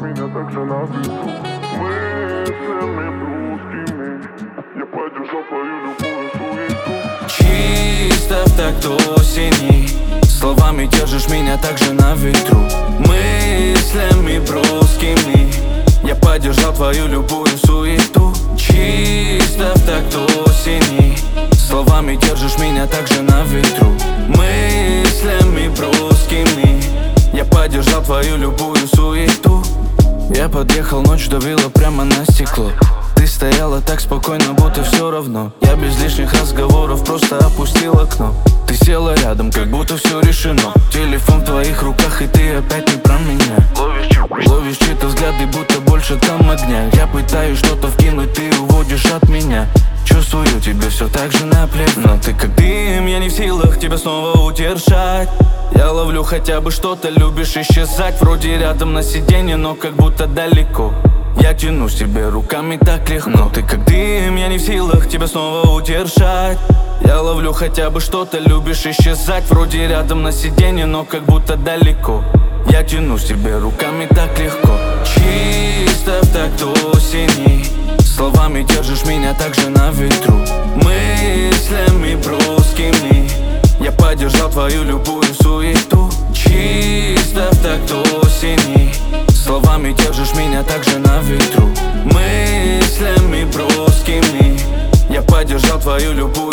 меня так же на ветру. Мыслями русскими я поддержал твою любую суету. Чисто в такт осени словами держишь меня так же на ветру. Мыслями броскими я поддержал твою любую суету. Чисто в такт осени словами держишь меня так же на ветру. Мыслями броскими я поддержал твою любую суету. Я подъехал, ночь давила прямо на стекло. Ты стояла так спокойно, будто все равно. Я без лишних разговоров просто опустил окно. Ты села рядом, как будто все решено. Телефон в твоих руках, и ты опять не про меня. Ловишь чьи-то взгляды, будто больше там огня. Я пытаюсь что-то вкинуть, ты уводишь от меня. Чувствую, тебе все так же наплевать. Но ты как дым, я не в силах тебя снова удержать. Я ловлю хотя бы что-то, любишь исчезать. Вроде рядом на сиденье, но как будто далеко. Я тянусь тебе руками так легко. Но ты как дым, я не в силах тебя снова удержать. Я ловлю хотя бы что-то, любишь исчезать. Вроде рядом на сиденье, но как будто далеко. Я тянусь тебе руками так легко. Чисто в такт осени словами держишь меня так же на ветру. Мыслями броскими я поддержал твою любую суету. Чисто в такт осени словами держишь меня так же на ветру. Мыслями броскими я поддержал твою любую